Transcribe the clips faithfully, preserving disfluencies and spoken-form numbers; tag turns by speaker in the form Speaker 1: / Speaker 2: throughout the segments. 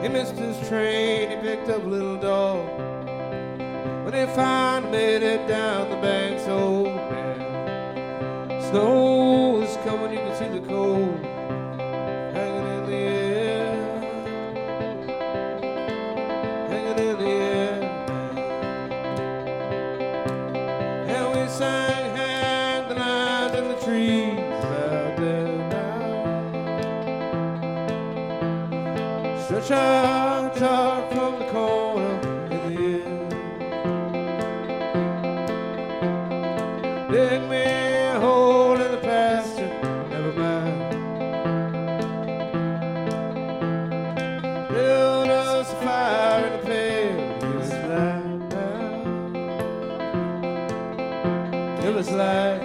Speaker 1: He missed his train, he picked up a little dog. When he finally made it down the banks, oh man, snow is coming, you can see the cold hanging in the air, hanging in the air. And we sang Hang the Lines in the Trees out there now. Stretch our talk from the corner in the air. Dig me a hole in the pasture, never mind. Build us a fire in the pail, give us light now. Give us light.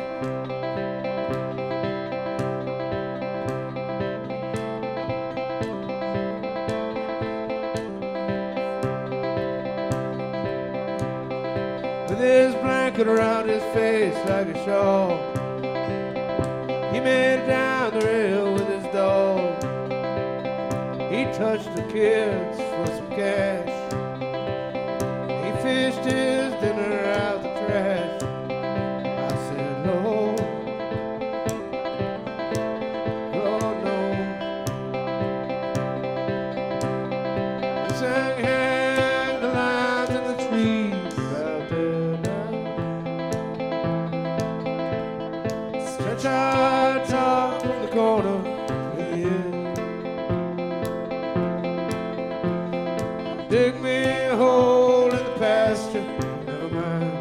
Speaker 1: With his blanket around his face like a shawl, he made it down the rail with his dog. He touched the kids for some cash. He fished his dinner out the trash. I said, Lord, Lord, no. He sang Hang the Lines in the Trees out there now. Stretch our talk from the corner in the air. Dig me a hole in the pasture, never mind.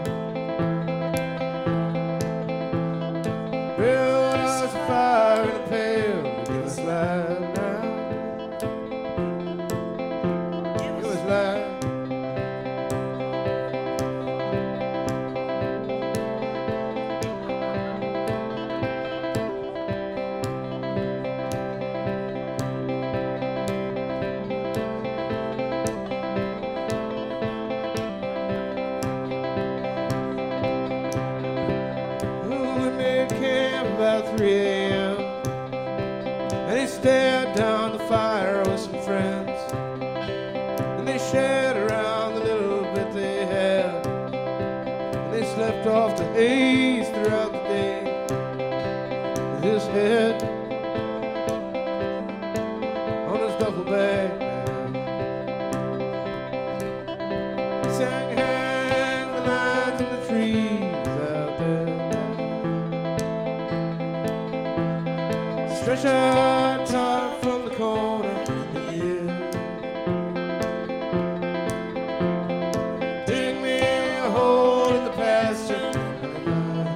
Speaker 1: Build us a fire in a pail, give us light now. Give us light. About three A M and he stared down the fire with some friends, and they shared around the little bit they had, and they slept off the haze throughout the day with his head on his duffel bag. He sang Hang the Lines in the Trees out there. Stretch our talk from the corner in the air. Dig me a hole in the pasture, never mind.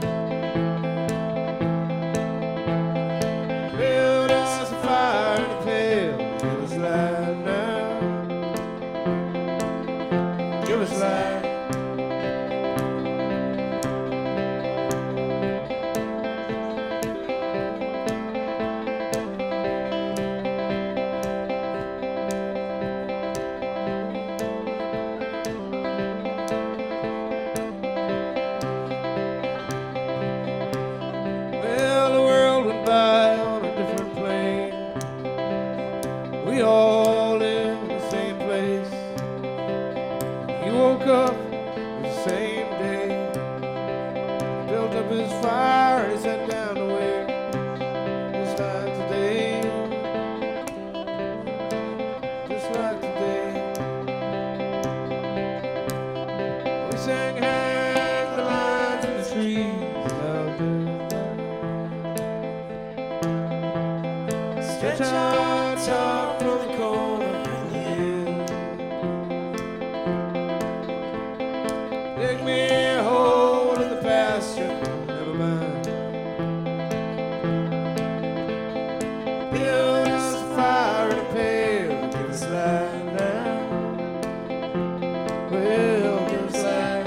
Speaker 1: Build us a fire in the pail, give us light now. Give us light. We all live in the same place. He woke up the same day, built up his fire and he sat down to wait. Just like today, just like today. We sang Hang the Lines in the Trees out there. Stretch our talk from the corner in the air. Dig me a hole in the pasture, never mind. Build us a fire in a pail, give us light now. Well, give us light.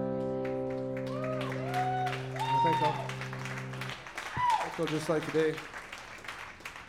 Speaker 1: Thanks all. Let's go just like today.